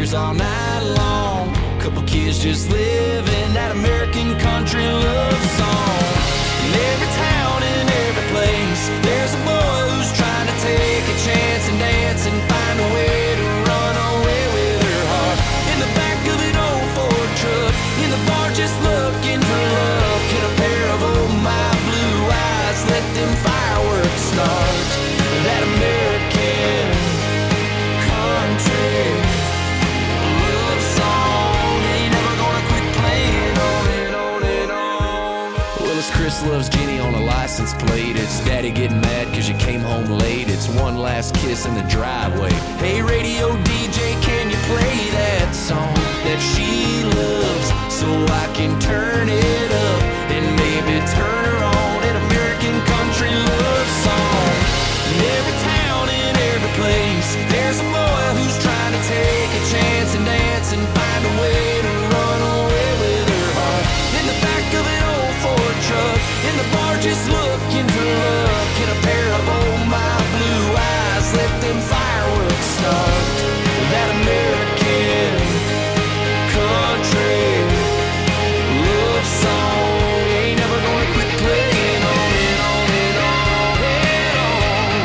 beers all night long. Couple kids just living that American country love song. In every town, in every place, there's a boy who's trying to take a chance and dance and find a way to run away with her heart. In the back of an old Ford truck, in the bar just looking for love. Get a pair of oh my blue eyes, let them fireworks start. That American country love song ain't never gonna quit playing on and on and on. Well, it's Chris loves Jenny on a license plate. It's Daddy getting mad cause you came home late. It's one last kiss in the driveway. Hey radio DJ, can you play that song that she loves so I can turn it up and maybe turn her on? An American country love song. In every town, in every place, there's a boy who's trying to take a chance and dance and find a way to run away with her heart. In the back of an old Ford truck, in the bar just looking for love. Get a pair of oh my blue eyes, let them fireworks start. That American country love song ain't never gonna quit playing on and on and on and on.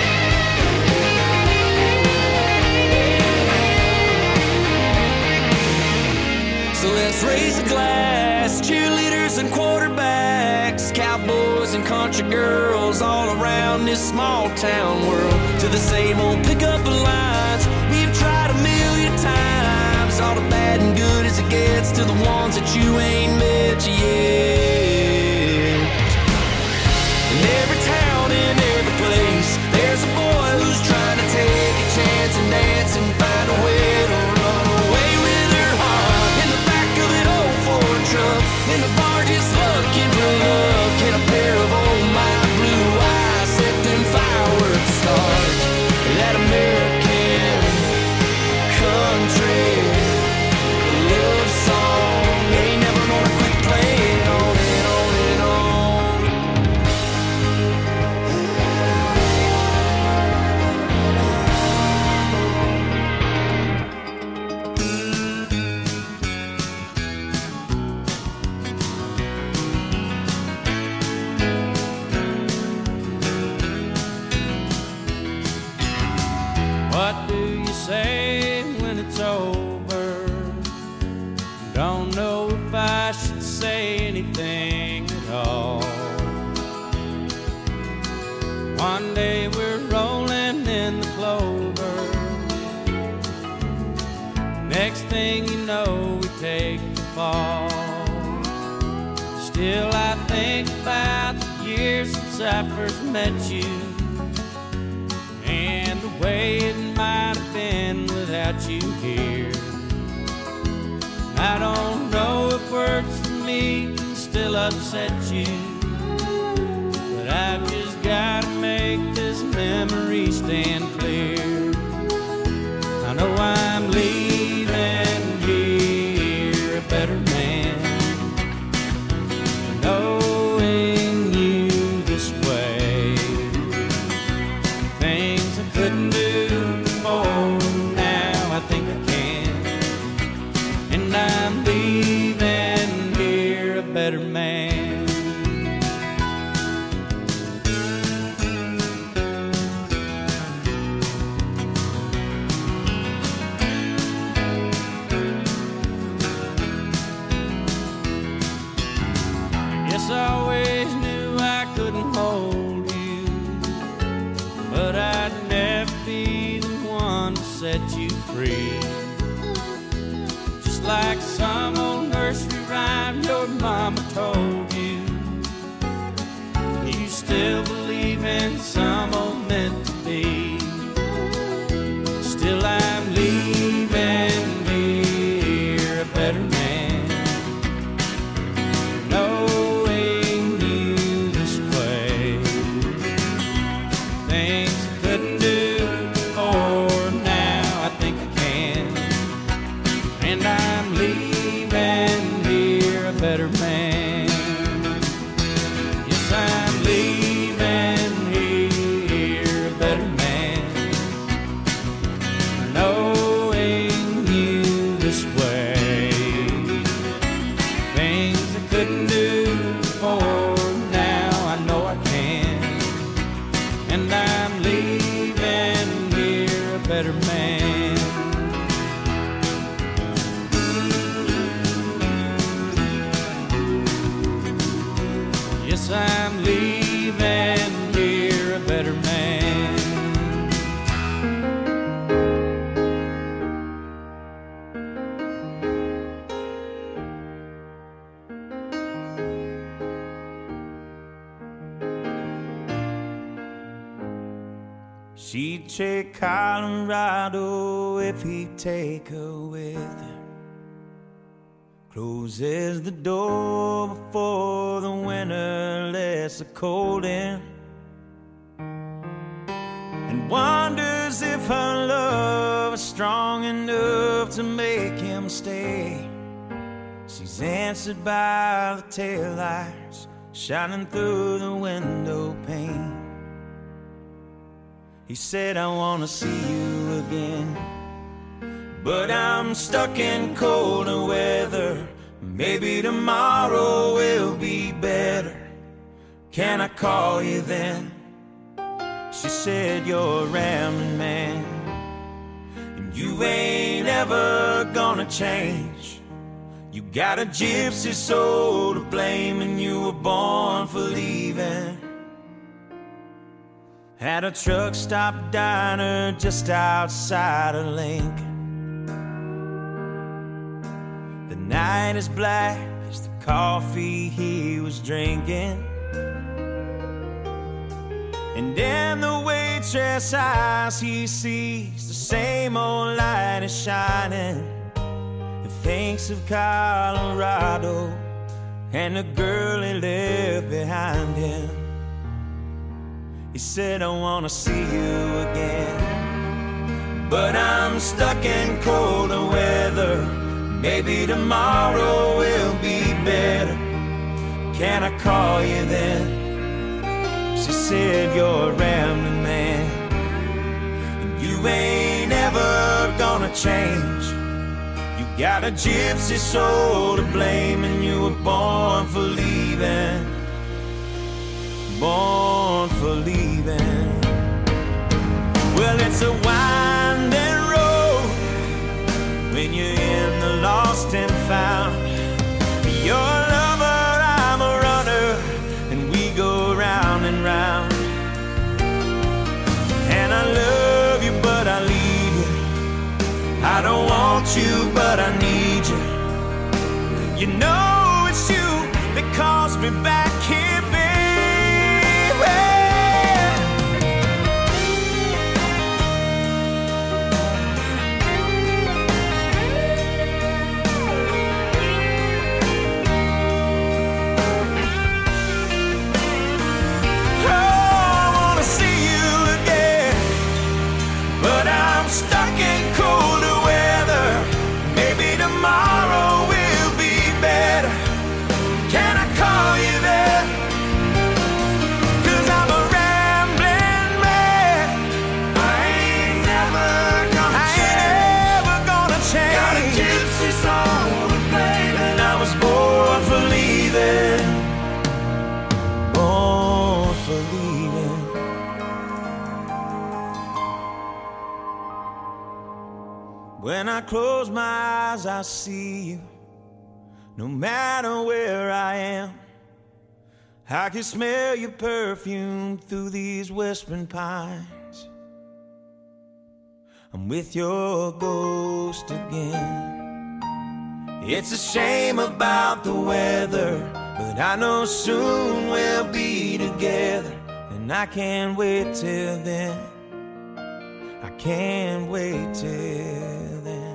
So let's raise a glass, cheerleaders and quarterbacks, cowboys and country girls all around this small town world. To the same old pickup lines we've tried a million times, all the bad and good as it gets, to the ones that you ain't met yet. In every town, in every place, there's a boy who's trying to take a chance and dance and find a way to run away with her heart. In the back of an old Ford truck, in the bar just looking for love. Get a pair of oh my blue eyes, let them fireworks start. That American country love song ain't never gonna quit playing on and on and on. What do you say when it's over? Don't know if I should say anything at all. One day we're rolling in the clover. Next thing you know, we take the fall. Still I think about the years since I first met you, and the way it might have been without you here. I don't know if words for me can still upset you, but I've just gotta make this memory stand clear. I know I'm leaving here a better man, knowing you this way. Things I couldn't do before, now I think I can. And I'm leaving here a better man. Guess I always knew I couldn't hold you, but I'd never be the one to set you free. Just like some old nursery rhyme your mama told you, you still believe in some old meant to be. Still I'm leaving here a better man, knowing you this way. Things I couldn't do before, now I think I can. take Colorado if he'd take her with him. Closes the door before the winter lets the cold in, and wonders if her love is strong enough to make him stay. She's answered by the taillights shining through the window pane. He said, I wanna see you again, but I'm stuck in colder weather. Maybe tomorrow will be better. Can I call you then? She said, you're a rambling man, and you ain't ever gonna change. You got a gypsy soul to blame, and you were born for leaving. At a truck stop diner just outside of Lincoln. The night is black as the coffee he was drinking, and in the waitress' eyes he sees the same old light is shining. He thinks of Colorado and the girl he left behind him. He said, I wanna see you again, but I'm stuck in colder weather. Maybe tomorrow will be better. Can I call you then? She said, you're a rambling man, and you ain't ever gonna change. You got a gypsy soul to blame, and you were born for leaving. Born for leaving. Well, it's a winding road when you're in the lost and found. You're a lover, I'm a runner, and we go round and round. And I love you, but I leave you. I don't want you, but I need you. You know it's you that calls me back here, baby. Stuck in colder weather. Maybe tomorrow will be better. Can I call you there? 'Cause I'm a rambling man. I ain't never gonna change. Got a gypsy soul to blame, and I was born for leaving. Born for leaving. When I close my eyes, I see you. No matter where I am, I can smell your perfume through these whispering pines. I'm with your ghost again. It's a shame about the weather, but I know soon we'll be together. And I can't wait till then. I can't wait till then.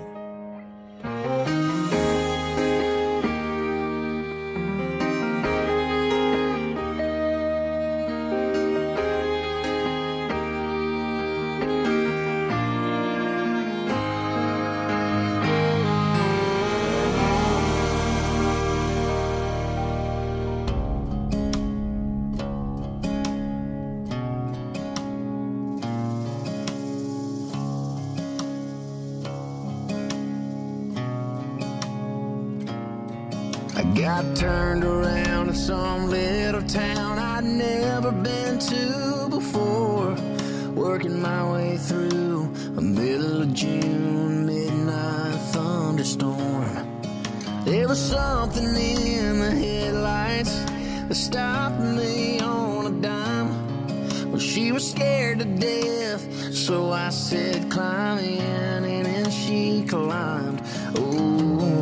Got turned around in some little town I'd never been to before, working my way through a middle of June midnight thunderstorm. There was something in the headlights that stopped me on a dime. Well, she was scared to death, so I said, climb in, and then she climbed. Oh,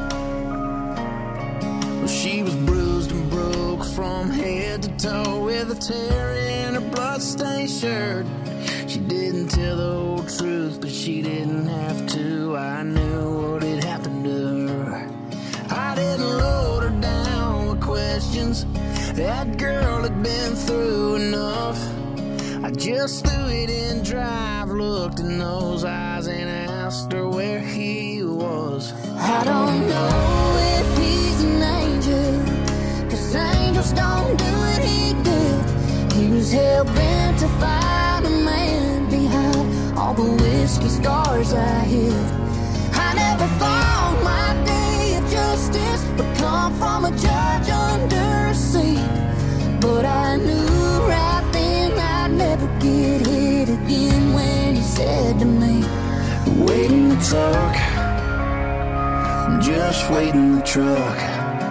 she was bruised and broke from head to toe, with a tear in her bloodstained shirt. She didn't tell the whole truth, but she didn't have to. I knew what had happened to her. I didn't load her down with questions. That girl had been through enough. I just threw it in drive, looked in those eyes and asked her where he was. I don't know if he's an angel, 'cause angels don't do what he did. He was hell-bent to find a man behind all the whiskey scars I hid. I never thought my day of justice would come from a judge under a seat, but I knew right then I'd never get hit again when he said to me, wait in the truck, just wait in the truck.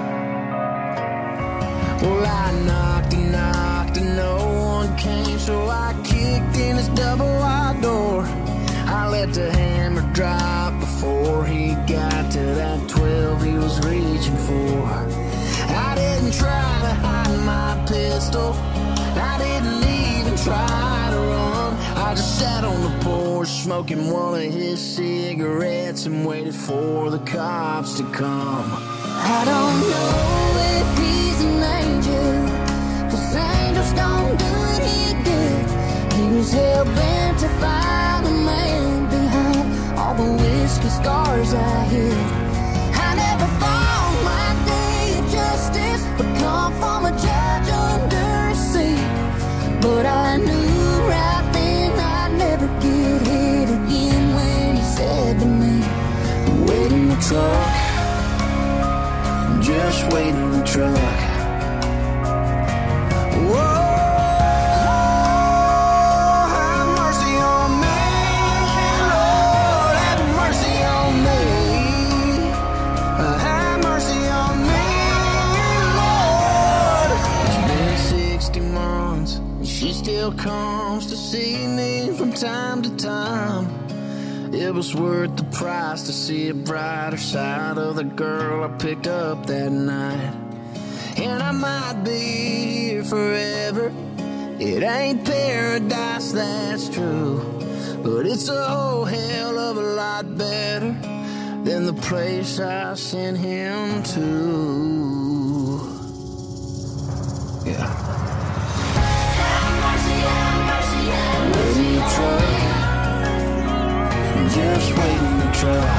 Well, I knocked and knocked and no one came, so I kicked in his double wide door. I let the hammer drop before he got to that 12 he was reaching for. I didn't try to hide my pistol, I didn't even try to run. I just sat on the porch smoking one of his cigarettes and waited for the cops to come. I don't know if he's an angel, 'cause angels don't do what he did. He was hell-bent to find a man behind all the whiskey scars I hid. I never thought my day of justice would come from a judge under a seat, but I knew right then I'd never get hit again when he said to me, wait in the truck, just wait in the truck. Whoa, have mercy on me, Lord, have mercy on me. Have mercy on me, Lord. It's been 60 months and she still comes to see me from time to time. It was worth the price to see a brighter side of the girl I picked up that night. And I might be here forever. It ain't paradise, that's true, but it's a whole hell of a lot better than the place I sent him to. Yeah. Wait in the truck, just wait in the truck.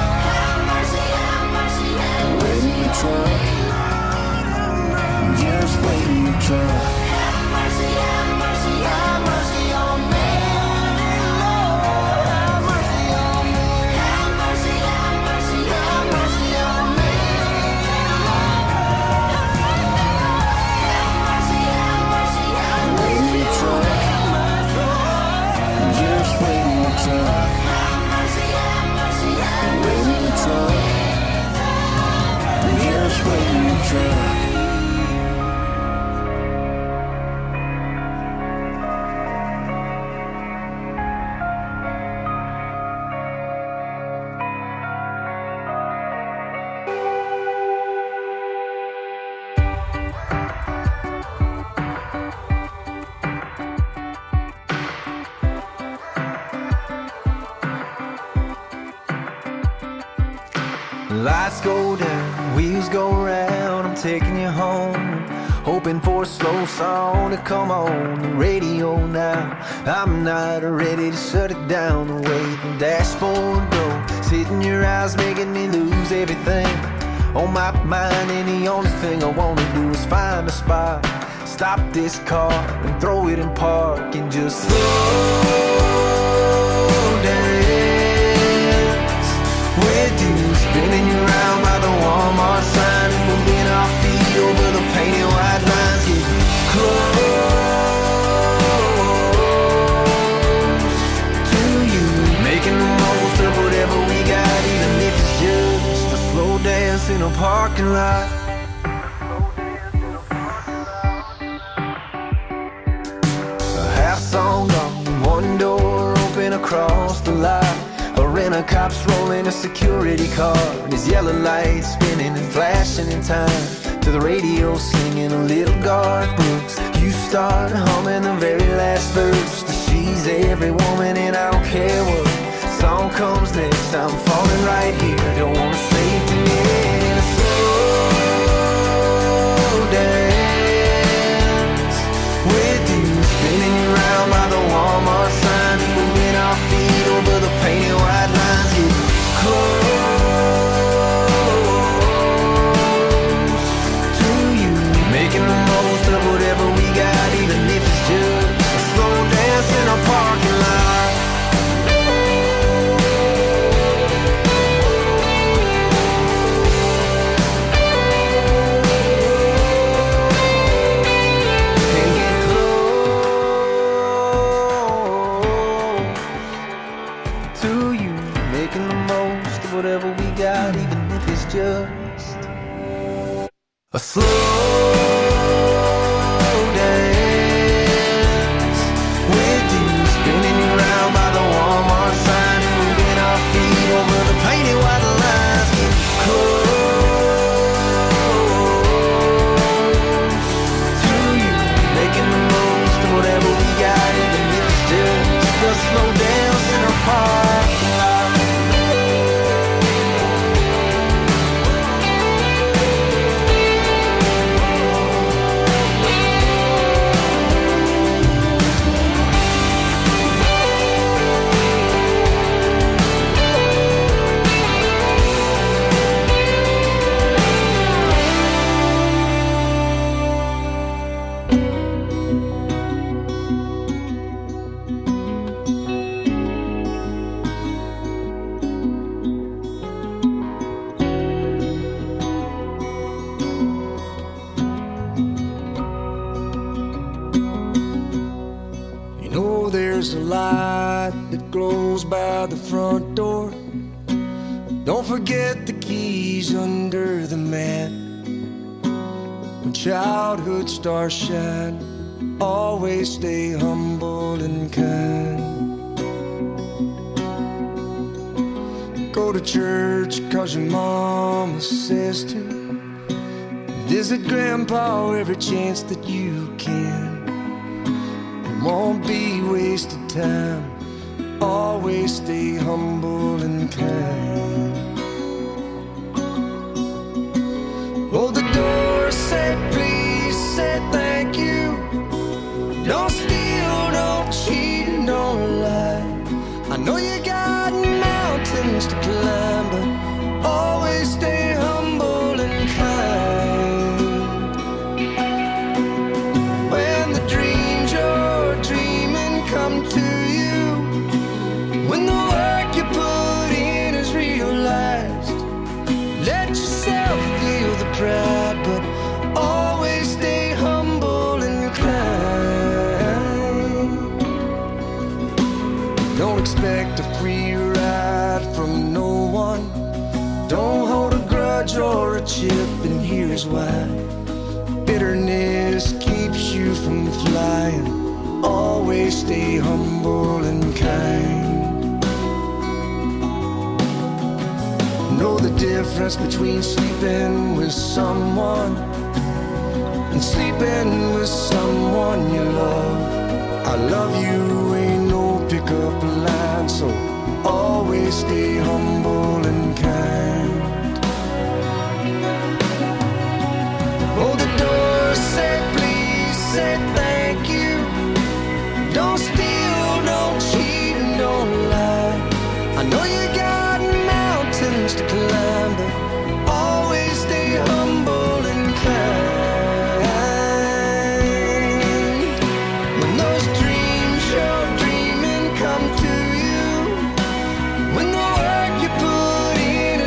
Wait in the truck, just wait in the truck. Have mercy on me, Lord, have mercy on me. Have mercy on me, wait in the truck, just wait in the truck. Wait in the truck, just wait in the truck. Lights go down, wheels go round, I'm taking you home, hoping for a slow song to come on the radio now. I'm not ready to shut it down, the way the dashboard goes, hitting your eyes, making me lose everything on my mind. And the only thing I wanna do is find a spot, stop this car and throw it in park and just slow down with you, spinning you around by the Walmart sign and moving our feet over the painted white lines. Get close to you, making the most of whatever we got, even if it's just a slow dance in a parking lot. A half song gone, one door open across the lot. A rent-a-cop's rolling a security car, and his yellow lights spinning and flashing in time to the radio singing a little Garth Brooks. You start humming the very last verse. She's every woman and I don't care what song comes next. I'm falling right here, don't wanna save tonight. In a slow dance with you, spinning you round by the Walmart sign, moving our feet over the painted white lines. Get close to you, making the most of whatever we got, even if it's just a slow dance in a parking lot. And get close to you, making the most of whatever we got, even if it's just a slow dance with you, spinning you round by the Walmart sign, moving our feet over the painted white lines. Get close to you, making the most of whatever we got, even if it's just a slow dance in a parking lot. You know there's a light that glows by the front door. Don't forget the keys under the mat. When childhood stars shine, always stay humble and kind. Go to church 'cause your mama says to. Visit grandpa every chance that you can. It won't be wasted time. Always stay humble and kind. Hold the door, say please, say thank you. Don't steal, don't cheat, and don't lie. I know you got mountains to climb, but always stay humble and kind. When the dreams you're dreaming come to you, when the work you put in is realized, let yourself feel the pride, but always stay humble and kind. Don't expect a free ride from no one. Don't hold a grudge or a chip, and here's why. Bitterness keeps you from flying. Always stay humble and kind. Know the difference between sleeping with someone and sleeping with someone you love. I love you ain't no pickup line, so always stay humble and kind. Hold the door, say please, say thank you. Don't steal, don't cheat, and don't lie. I know you got mountains to climb, but always stay humble and kind. When those dreams you're dreaming come to you, when the work you put in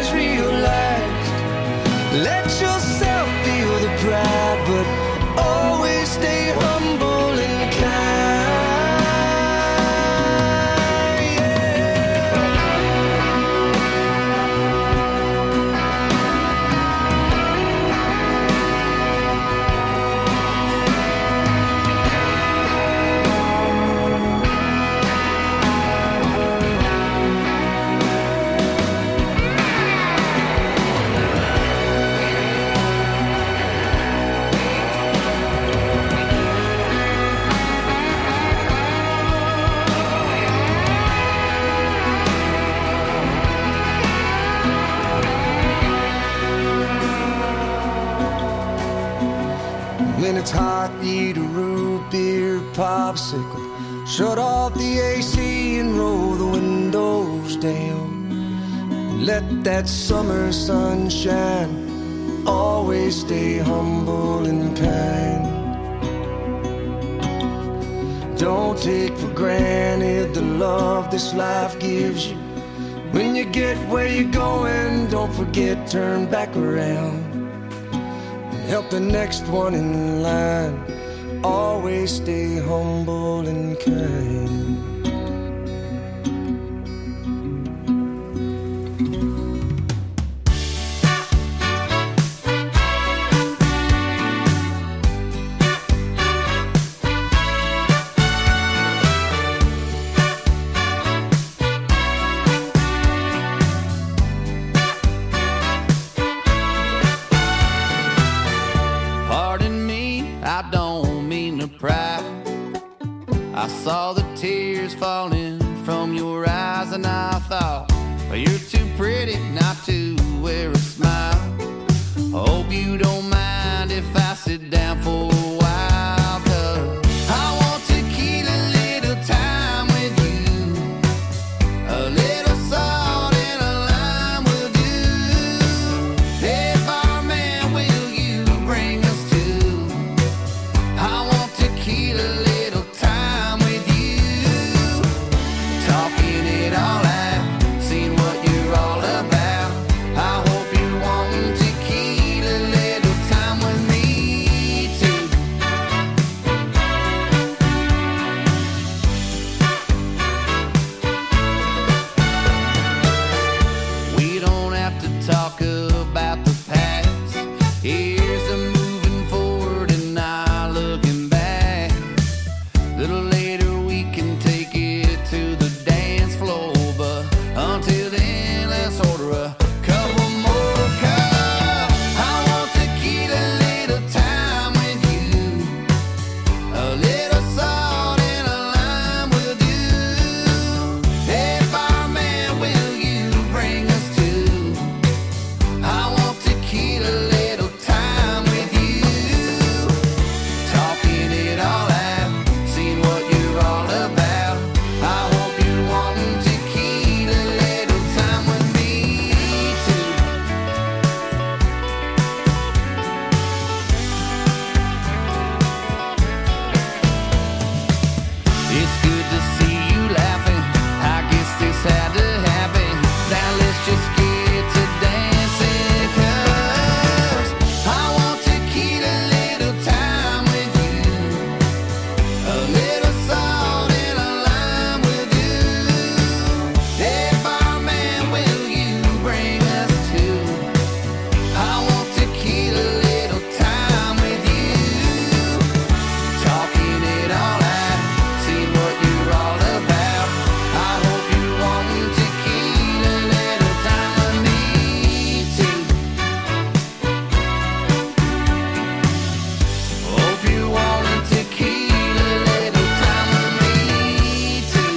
bicycle. Shut off the AC and roll the windows down. Let that summer sun shine. Always stay humble and kind. Don't take for granted the love this life gives you. When you get where you're going, don't forget, turn back around and help the next one in line. Always stay humble and kind. I saw the tears falling from your eyes and I thought, well, you're too pretty not to wear a smile. I hope you don't mind if I sit down for a while, 'cause I want to keep a little time with you. A little salt and a lime will do. Hey, barman, will you bring us to? I want to keep a little time with you. Talking it all out, seeing what you're all about. I hope you're wanting to keep a little time with me too. We don't have to talk about the past. Here's the moving forward and not looking back. Little later we can take it to the dance floor, but until then let's order a couple more cups. I want to keep a little time with you. A little salt and a lime will do. Hey, barman, will you bring us to? I want to keep a little time with you. Talking it all out, seeing what you're all about. I hope you're wanting to keep a little time with me too. It's good to see you laughing. I guess this had to happen. Now let's just get to dancing, 'cause I want to keep a little time with you. A little salt and a lime will do. Hey, barman, will you bring us to? I want to keep a little time with you. Talking it all out, seeing what you're all about. I hope you're wanting to keep a little time with me too. Hope you're wanting to keep a little time with me too.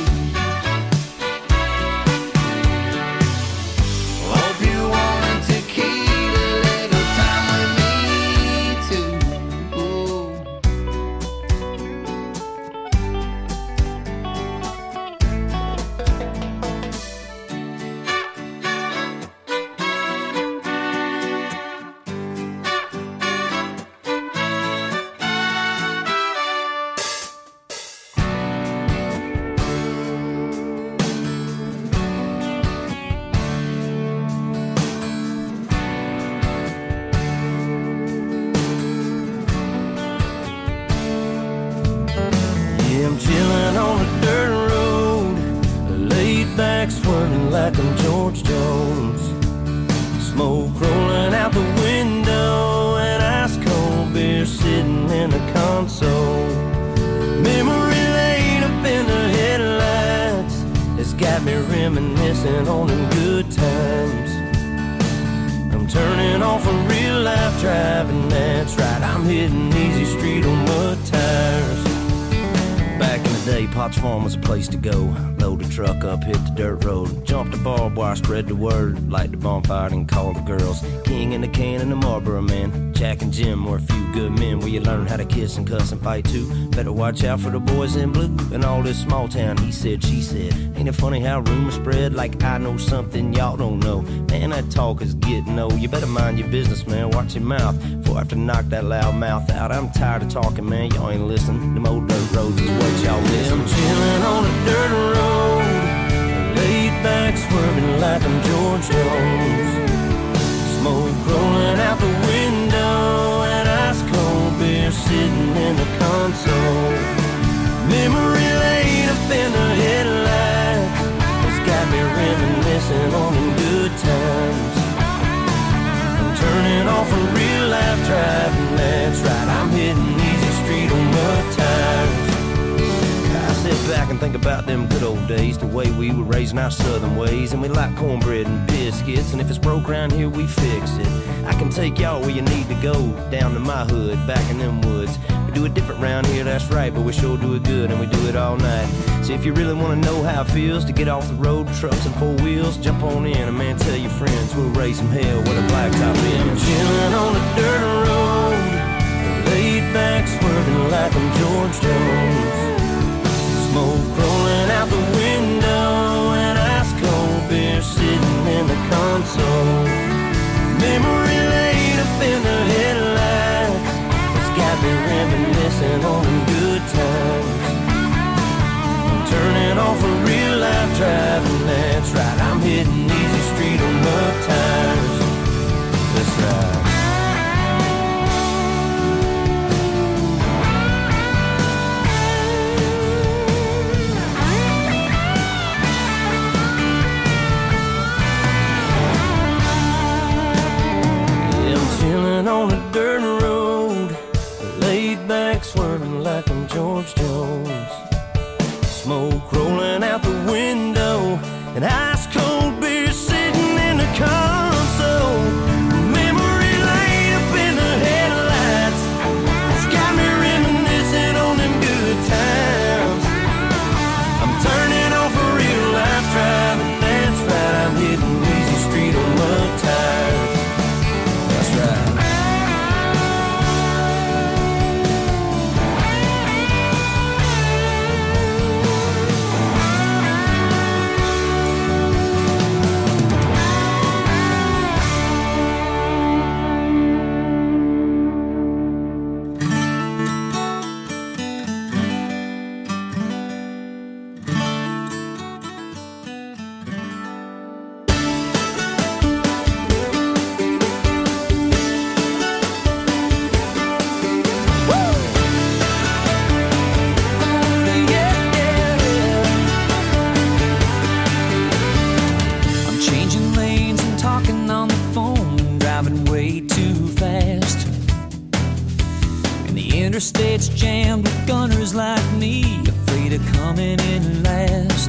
Hope you're wanting to keep a little time with me too. Ooh. Yeah, I'm chilling on a dirt road, laid back swerving like I'm George Jones. Smoke rolling out the window and ice cold beer sitting in the console. Memory lane up in the headlights has got me reminiscing on the good times. I'm turning off a real life driving, that's right. I'm hitting easy street on mud tires. Back in the day, Potts Farm was a place to go. Load the truck up, hit the dirt road. Jump the barbed wire, spread the word. Light the bonfire and call the girls. King in the can and the Marlboro man. Jack and Jim were a few good men where you learn how to kiss and cuss and fight too. Better watch out for the boys in blue. In all this small town, he said, she said. Ain't it funny how rumors spread like I know something y'all don't know? Man, that talk is getting old. You better mind your business, man. Watch your mouth before I have to knock that loud mouth out. I'm tired of talking, man. Y'all ain't listening. Them old dirt roads is what y'all miss. I'm chilling on a dirt road, laid back, swerving like I'm George Jones. Smoke rolling out the window, and ice cold beer sitting in the console. Memory laid up in the headlights, it's got me reminiscing on the good times. I'm turning off a real life driving, that's right, I'm hitting easy street on mud tires. I sit back and think about them good old days, the way we were raising our southern ways. And we like cornbread and biscuits, and if it's broke around here, we fix it. I can take y'all where you need to go, down to my hood, back in them woods. We do it different round here, that's right, but we sure do it good, and we do it all night. So if you really want to know how it feels to get off the road, trucks and four wheels, jump on in, and man, tell your friends we'll raise some hell with a blacktop in. I'm chilling on a dirt road, laid back, swerving like I'm George Jones. Smoke rolling out the window, and ice cold beer sitting in the console. Memory laid up in the headlights, it's got me reminiscing on the good times. I'm turning off a real life driving, that's right, I'm hitting easy street on mud tires. That's right. On a dirt road, laid back, swerving like I'm George Jones. Smoke rolling out the window, and ice cold beer sitting in the console. Memory laid up in the headlights, it's got me reminiscing on them good times. I'm turning off a real life driving, that's right, I'm hitting easy street on mud tires. That's right. Interstate's jammed with gunners like me, afraid of coming in last.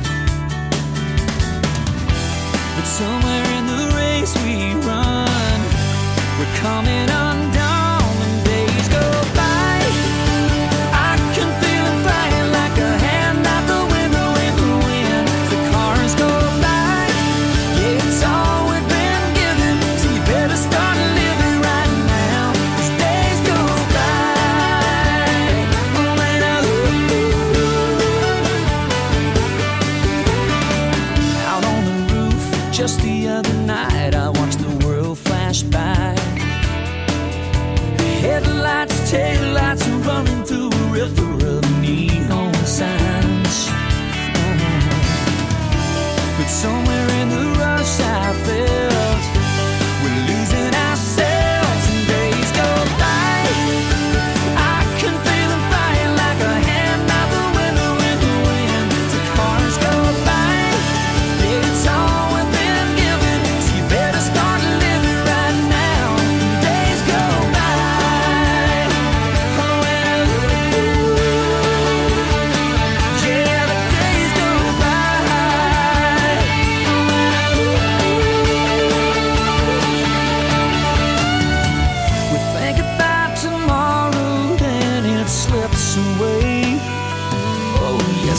But somewhere in the race we run, we're coming undone and days go by. I can feel it flying like a hand out the window in the wind. The cars go by, yeah, it's all we've been given, so you better start living right now, 'cause days go by. Just the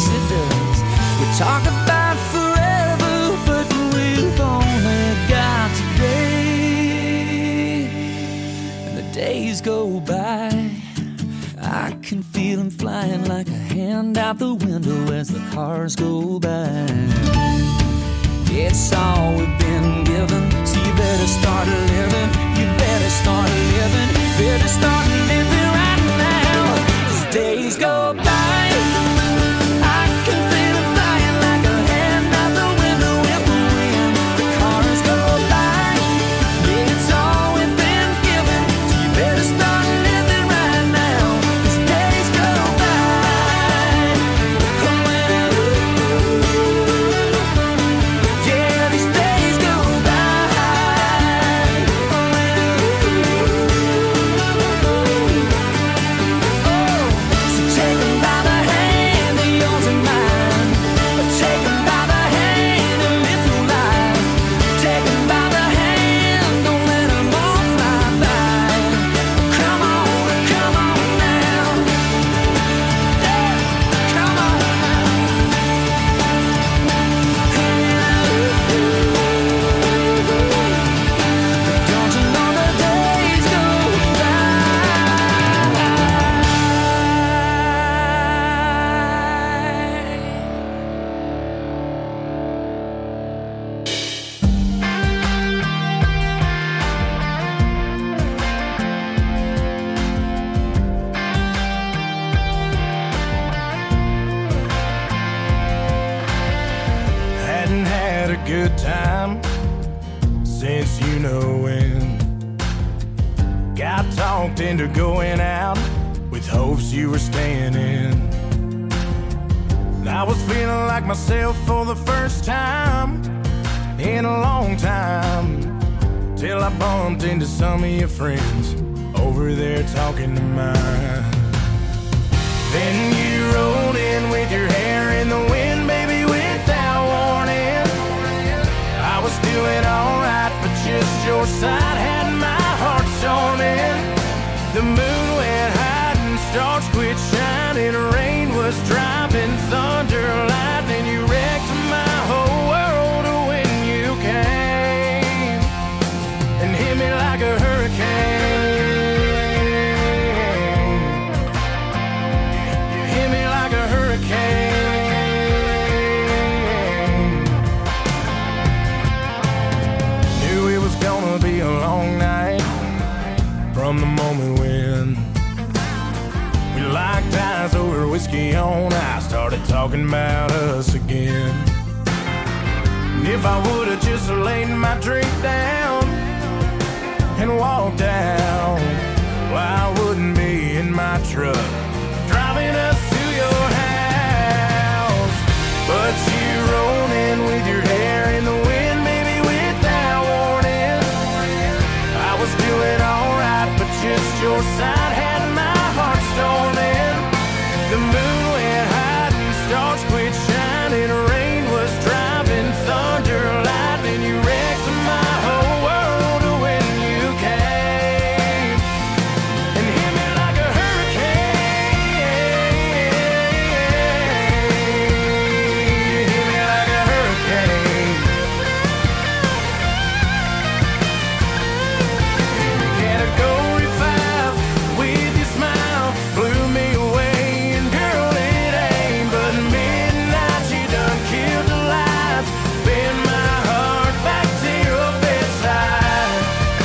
yes it does. We talk about forever, but we've only got today. And the days go by, I can feel them flying like a hand out the window as the cars go by. It's all we've been given, so you better start living. You better start living. Better start living right now. As days go by, I can feel them flying like a hand out the window in the wind. The cars go by, yeah, it's all we've been given, so you better start living right now. As days go by, yeah, these days go by. So take 'em by the hand, they're yours and mine. Take 'em by the hand and live through life. Take 'em by the hand, don't let 'em all fly by. Come on now. Yeah, come on now. Don't you know the days go by? Hadn't had a good time since you know when. Got talked into going out with hopes you were staying in. I was feeling like myself for the first time in a long time, till I bumped into some of your friends over there talking to mine. Then you rolled in with your hair in the wind, baby, without warning. I was doing alright, but just your side had my heart storming. The moon went hiding, stars quit shining, rain was dropping, thunder, lightning. You wrecked my whole world when you came and hit me like a hurricane. You hit me like a hurricane. Knew it was gonna be a long night from the moment when we locked eyes over whiskey on ice, started talking about us again. And if I would've just laid my drink down and walked out, well, I wouldn't be in my truck driving us to your house. But you rolled in with your hair in the wind, baby, without warning. I was doing alright, but just your side had my heart storming. The moon went hiding, stars quit shining, rain was driving, thunder, lightning. You wrecked my whole world when you came and hit me like a hurricane. Hit me like a hurricane. Category 5 with your smile blew me away, and girl, it ain't but midnight. You done killed the lights, bend my heart back to your bedside.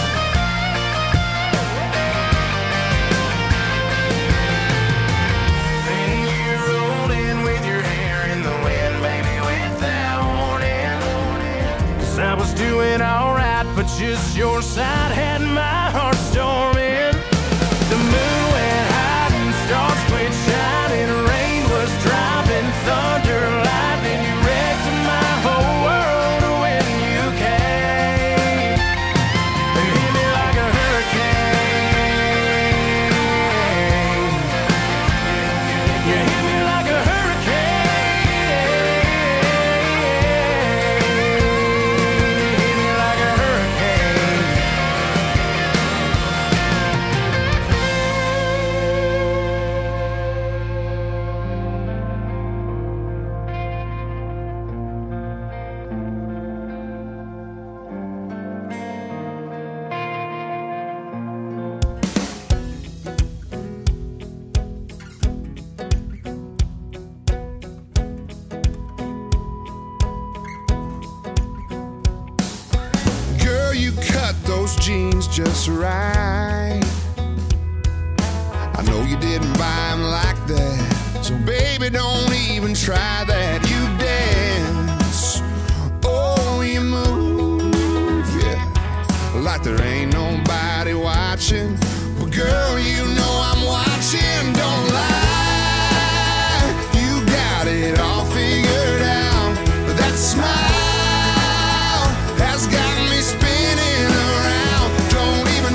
Then you rolled in with your hair in the wind, baby, without warning. 'Cause I was doing alright, but just your side had my heart storming. The moon went hiding, stars quit shining, rain was dropping, thunder, lightning. You wrecked my whole world when you came and hit me like a hurricane. You hit me like a hurricane. Hit me like a hurricane. just right. I know you didn't buy him like that, so baby, don't even try that. You dance, oh, you move, yeah, like there ain't nobody watching. But girl, you know I'm watching, don't lie. You got it all figured out. That smile has got me spinning around. Don't even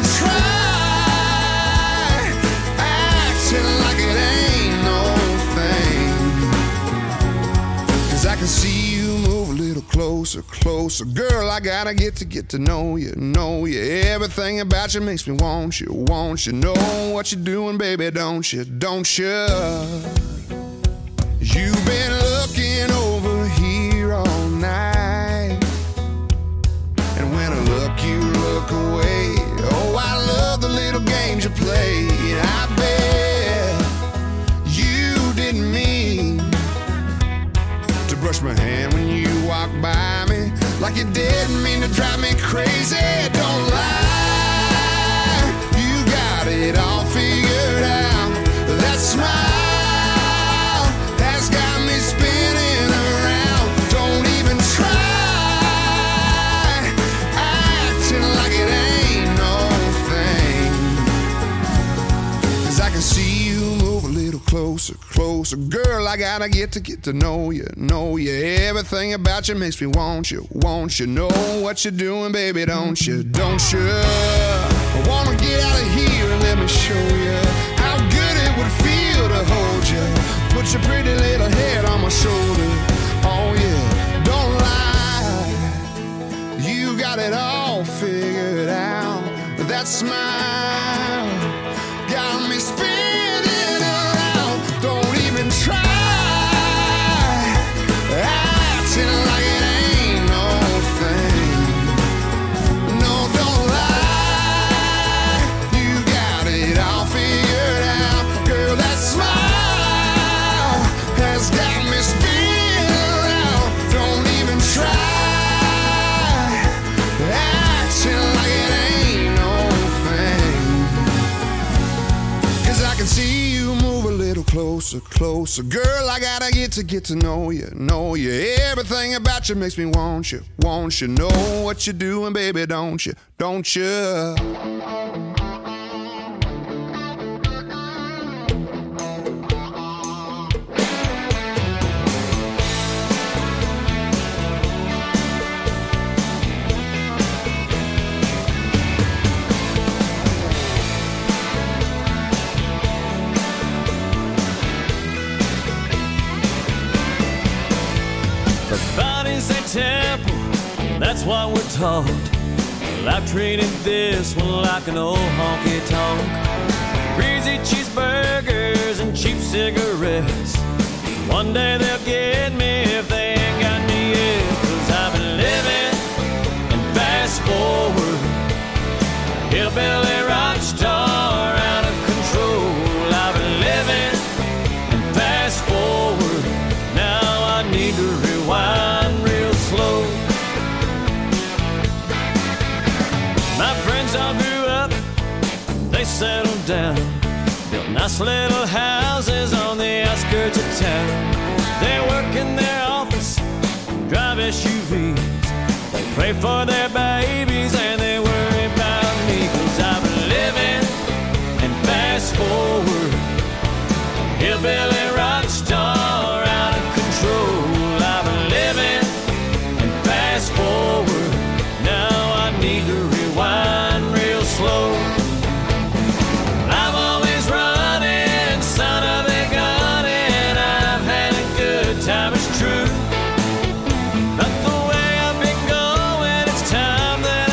try acting like it ain't no thing. 'Cause I can see you move a little closer, closer. Girl, I gotta get to know you, know you. Everything about you makes me want you, want you. Know what you're doing, baby, don't you, don't you? You've been looking over here all night, and when I look, you look away. Oh, I love the little games you play. I bet you didn't mean to brush my hand when you walked by me, like you didn't mean to drive me crazy. Don't lie, you got it all figured out. That smile has got me spinning around. Don't even try acting like it ain't no thing. 'Cause I can see you move a little closer, closer. Girl, I gotta get to know you, know you. Everything about you makes me want you, want you. Know what you're doing, baby, don't you, don't you? I wanna get out of here and let me show you how good it would feel to hold you. Put your pretty little head on my shoulder. Oh yeah, don't lie, you got it all figured out. That smile got me spinning around. Don't even try acting like it ain't no thing. No, don't lie, you got it all figured out. Girl, that smile has got me spinning around. Don't even try acting like it ain't no thing. 'Cause I can see you move a little closer, closer. Girl, I gotta get to know you, know you. Everything about you makes me want you, want you. Know what you're doing, baby, don't you, don't you? Body's a temple, that's what we're taught. Well, I've treated this one like an old honky-tonk. Greasy cheeseburgers and cheap cigarettes. One day they'll get me if they ain't got me yet. 'Cause I've been living and fast forward, hillbilly rock star out of control. I've been living and fast forward, now I need to rewind real slow. My friends all grew up, they settled down, built nice little houses on the outskirts of town. They work in their office, drive SUVs, they pray for their babies and they worry about me. 'Cause I've been living and fast forward, hillbilly rock star out of control. I've been living and fast forward, now I need to rewind real slow. I'm always running, son of a gun, and I've had a good time, it's true. But the way I've been going, it's time that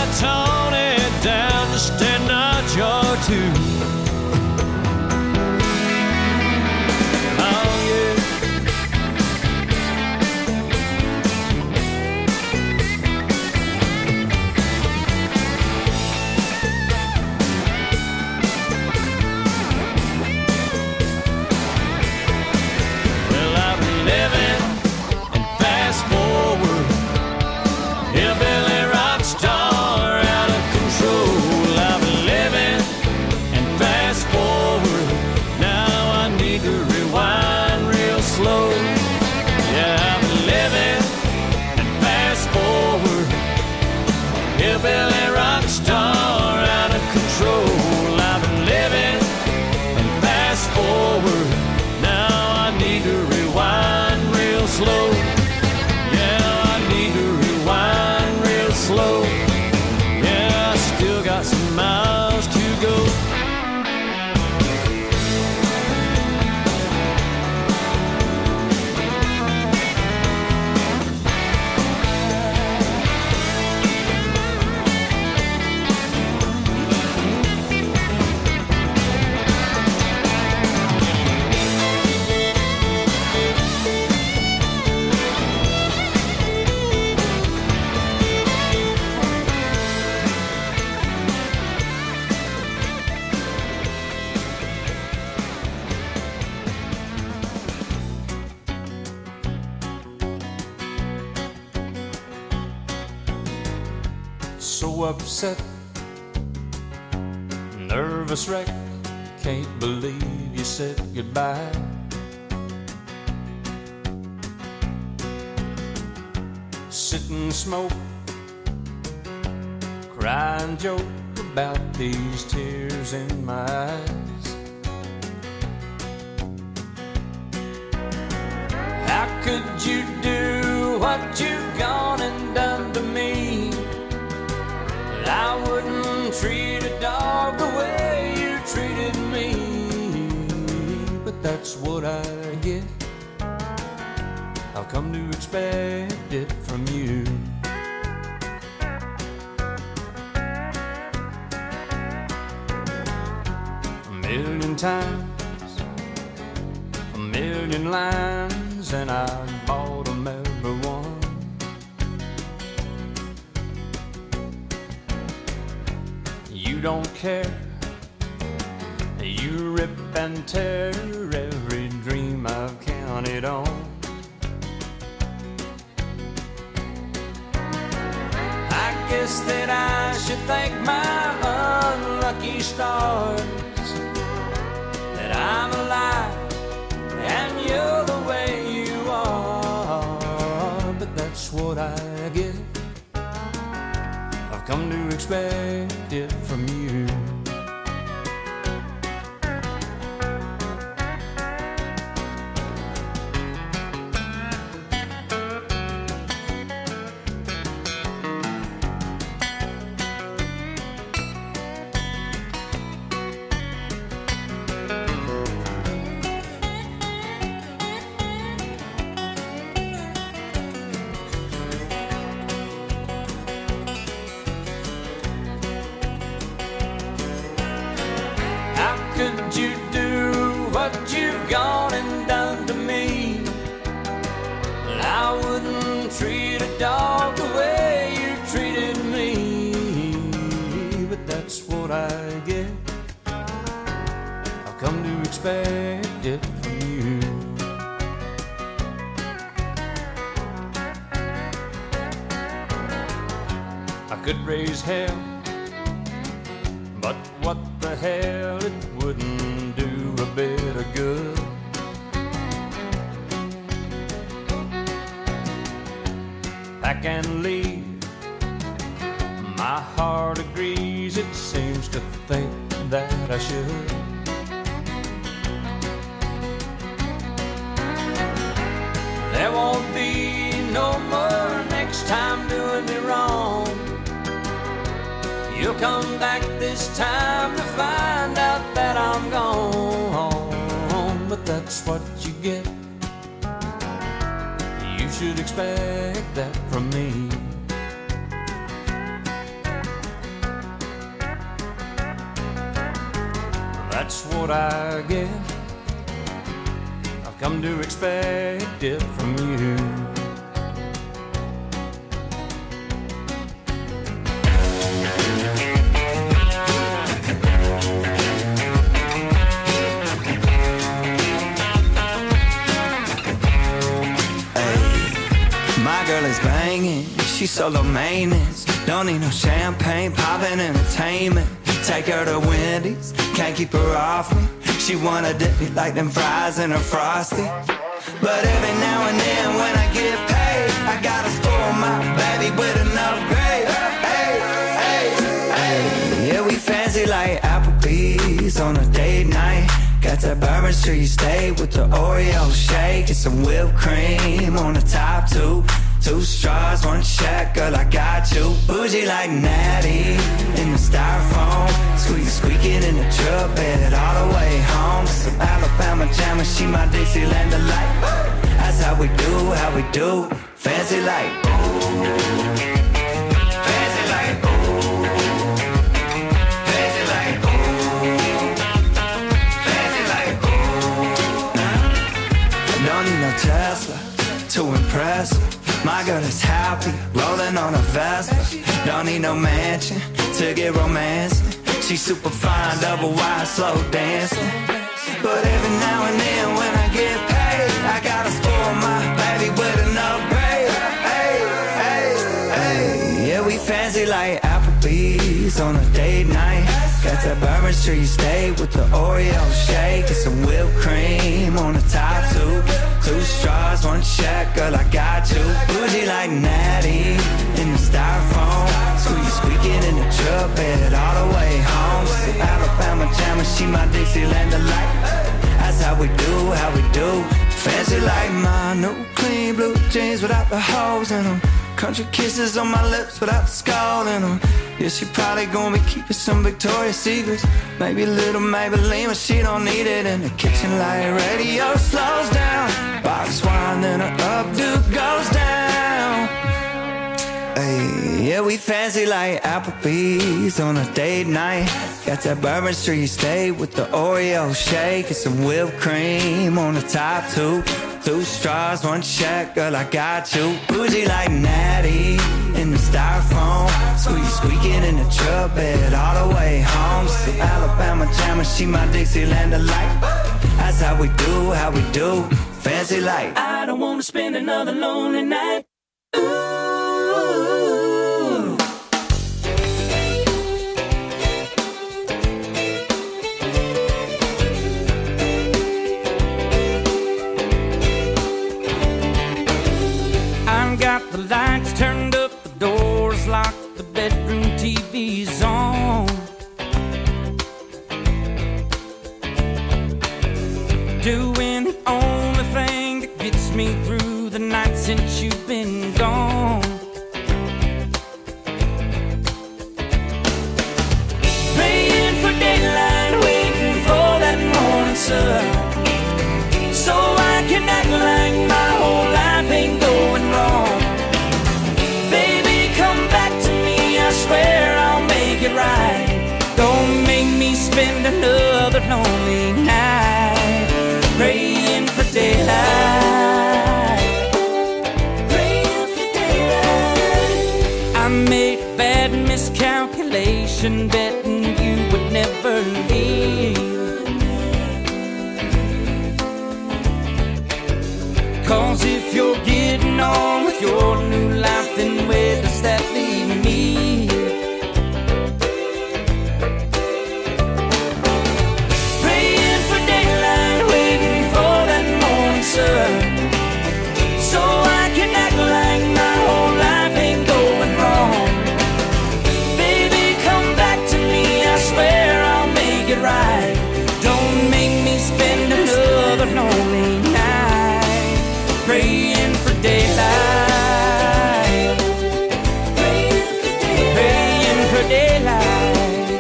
slow. Yeah, I need to rewind real slow. Yeah, I still got some miles to go. So upset, nervous wreck, can't believe you said goodbye. Sit and smoke, cry and joke about these tears in my eyes. How could you do what you've gone and done to me? I wouldn't treat a dog the way you treated me. But that's what I get. I've come to expect it from you. A million times, a million lines, and I bought them every one. You don't care, you rip and tear every dream I've counted on. I guess that I should thank my unlucky stars that I'm alive and you're the way you are. But that's what I get. I've come to expect it from you. Could you do what you've gone and done to me? I wouldn't treat a dog the way you treated me. But that's what I get. I've come to expect it from you. I could raise hell, but what the hell, it wouldn't do a bit of good. Pack and leave, my heart agrees, it seems to think that I should. There won't be no more next time doing me wrong. You'll come back this time to find out that I'm gone. But that's what you get. You should expect that from me. That's what I get. I've come to expect it from you. She's solo maintenance, don't need no champagne, poppin' entertainment. Take her to Wendy's, can't keep her off me. She wanna dip me like them fries in her Frosty. But every now and then when I get paid, I gotta spoil my baby with an upgrade. Hey, hey, hey. Yeah, we fancy like Applebee's on a date night. Got that Bourbon Street steak with the Oreo shake and some whipped cream cream on the top two. Two straws, one check, girl, I got you. Bougie like Natty in the styrofoam. Squeaking in the truck bed all the way home. Some Alabama jammer, she my Dixieland delight. That's how we do, fancy like. Fancy like. Fancy like. Fancy like. Don't need no Tesla to impress her. My girl is happy, rolling on a Vespa. Don't need no mansion to get romancing. She's super fine, double wide, slow dancing. But every now and then when I get paid, I gotta spoil my baby with an upgrade. Hey, hey, hey. Yeah, we fancy like Applebee's on a date night. Got that Bourbon Street steak with the Oreo shake and some whipped cream on the top two. Two straws, one check, girl, I got you. Bougie like Natty in the styrofoam. Squeaking in the truck bed all the way home. Some Alabama jammer, she my Dixieland delight. That's how we do, fancy like my new clean blue jeans without the holes in them. Country kisses on my lips without the skull in them. Yeah, she probably gonna be keeping some Victoria's Secrets. Maybe a little Maybelline, but she don't need it. In the kitchen light radio slows down. Box wine, then her updo goes down. Hey, yeah, we fancy like Applebee's on a date night. Got that Bourbon Street steak with the Oreo shake and some whipped cream on the top two. Two straws, one check, girl, I got you. Bougie like Natty in the styrofoam. Squeaking in the truck bed all the way home. Some Alabama jammer, she my Dixieland delight. That's how we do, fancy like. I don't wanna spend another lonely night. Ooh. Got the lights turned up, the doors locked, the bedroom TV's on. Doing the only thing that gets me through the night since you've been gone. Praying for daylight, waiting for that morning sun, so I can act like my whole life ain't going wrong. Baby, come back to me, I swear I'll make it right. Don't make me spend another lonely night praying for daylight. Praying for daylight. I made a bad miscalculation, betting you would never leave. 'Cause if you're getting on with your new life, then where does that leave me? Praying for daylight, waiting for that morning sun, so I can act like my whole life ain't going wrong. Baby, come back to me, I swear I'll make it right. Don't make me spend another lonely night praying for daylight. Praying for daylight.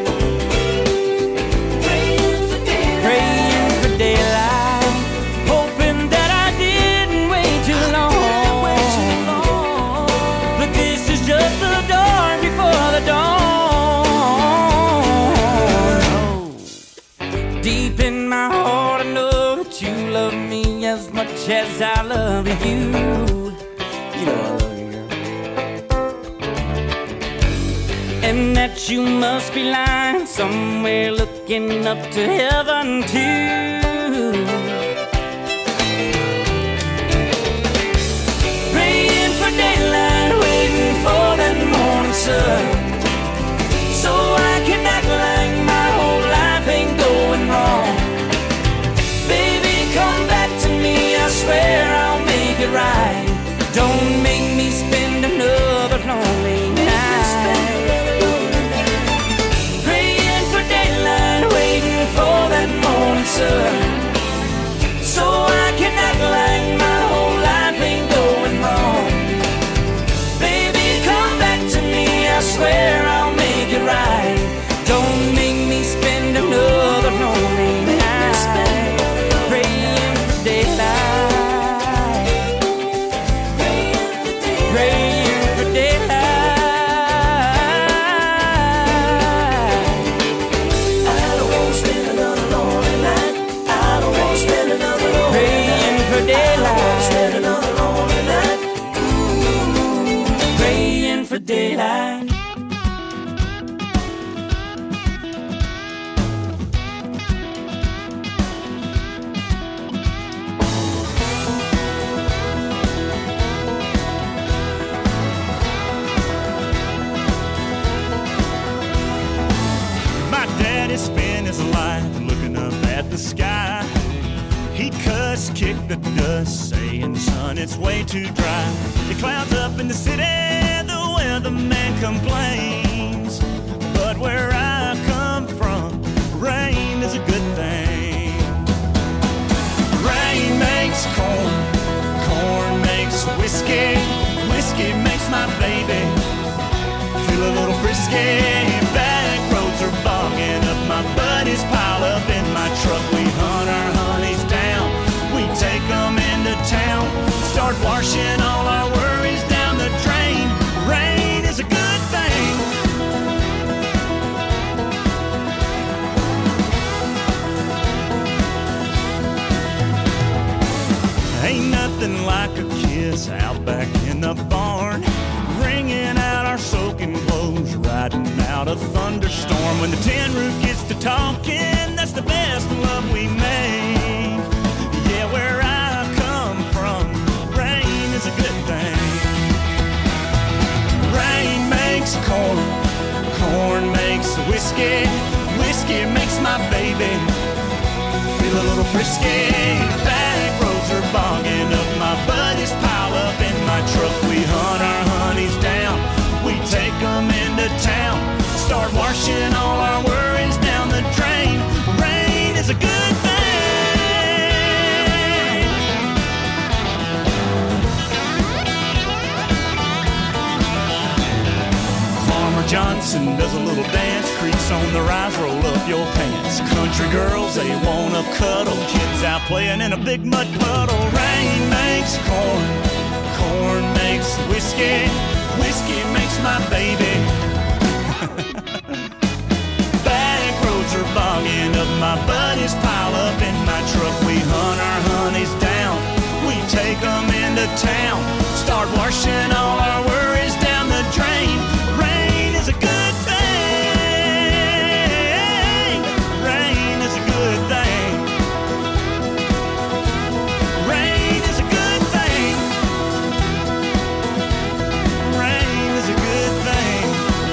Praying for daylight. Hoping that I didn't wait too long. But this is just the dawn before the dawn. Deep in my heart I know that you love me as much as I love you. You know I love you, girl. And that you must be lying somewhere looking up to heaven too. Praying for daylight, waiting for that morning sun, so I can act like my whole life ain't going wrong. Baby, come back to me, I swear I'll make it right. Don't make me spend another lonely night praying for daylight, waiting for that morning sun, it's way too dry. It clouds up in the city, the weatherman complains. But where I come from, rain is a good thing. Rain makes corn, corn makes whiskey, whiskey makes my baby feel a little frisky. Back roads are bogging up, my buddies pile up in my truck. We hunt our honeys down, we take them into town, start washing all our worries down the drain. Rain is a good thing. Ain't nothing like a kiss out back in the barn, wringing out our soaking clothes, riding out a thunderstorm. When the tin roof gets to talking, that's the best love we make. Yeah, where I come from, rain is a good thing. Rain makes corn, corn makes whiskey, whiskey makes my baby feel a little frisky. Back roads are bogging up, my buddies pile up in my truck. We hunt our honeys down, we take them into town, start washing all our worries down the drain. Rain is a good thing. Farmer Johnson does a little dance, creaks on the rise, roll up your pants. Country girls, they wanna cuddle, kids out playing in a big mud puddle. Rain makes corn, corn makes whiskey, whiskey makes my baby. Back roads are bogging up, my buddies pile up in my truck. We hunt our honeys down, we take them into town, start washing all our worries down the drain. Rain is a good thing. Rain is a good thing. Rain is a good thing. Rain is a good thing.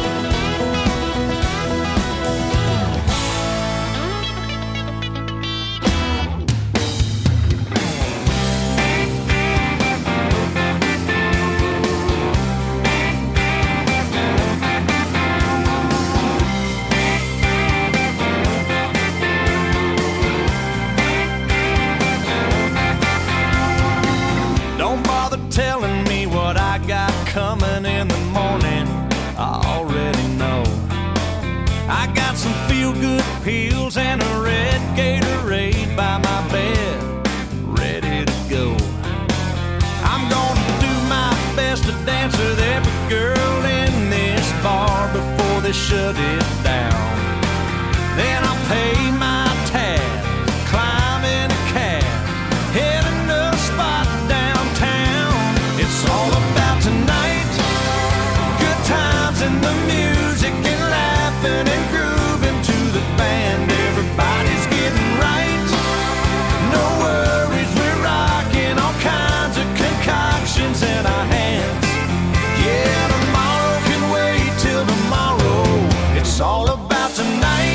Don't bother telling me what I got coming in the morning, I already know. I got some feel-good pills and a red Gatorade by my bed, ready to go. I'm gonna do my best to dance with every girl in this bar before they shut it down. Then I'll pay my tab, climb in a cab, heading to a spot downtown. It's all about tonight, good times and the music and laughing and grooving to the band. Everybody's getting right, no worries, we're rocking all kinds of concoctions in our hands. Yeah, tomorrow can wait till tomorrow, it's all about tonight.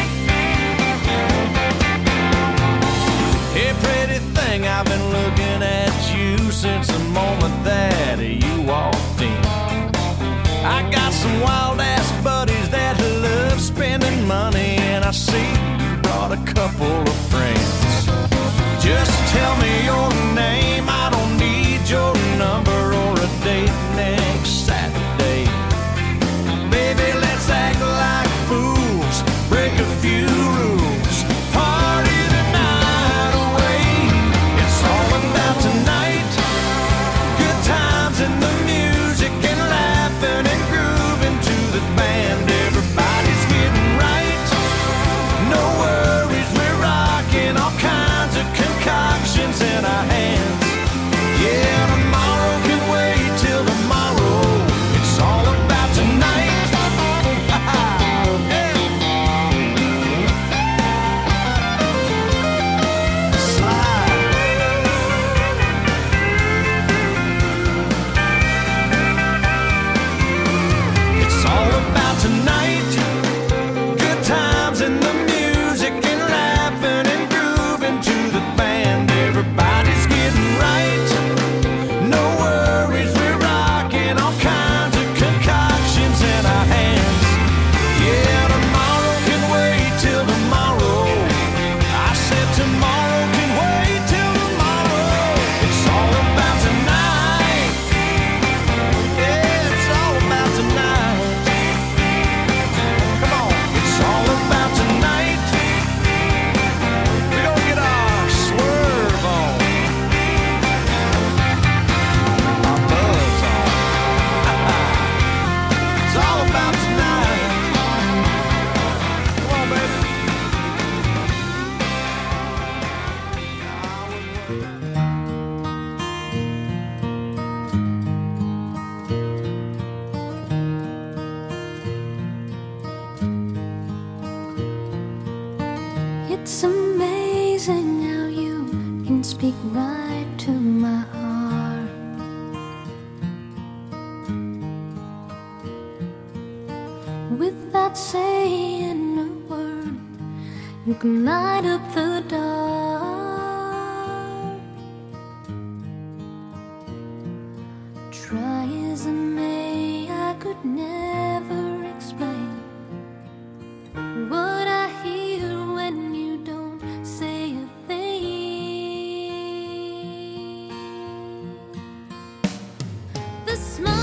Hey, pretty thing, I've been looking at you since the moment that you walked in. I got some wild-ass buddies that love spending money, and I see you brought a couple of friends. Just tell me your name, I don't need your number or a date next Saturday. Baby, let's act like fools, break a few rules, party the night away. It's all about tonight, good times and the music and laughing and grooving to the band. Everybody's getting right, no worries, we're rocking all kinds of concoctions in our hands. Yeah, tomorrow speak right to my heart. Without saying a word, you can light up the dark. Try as I may, I could never explain what I hear when you don't say a thing. The smile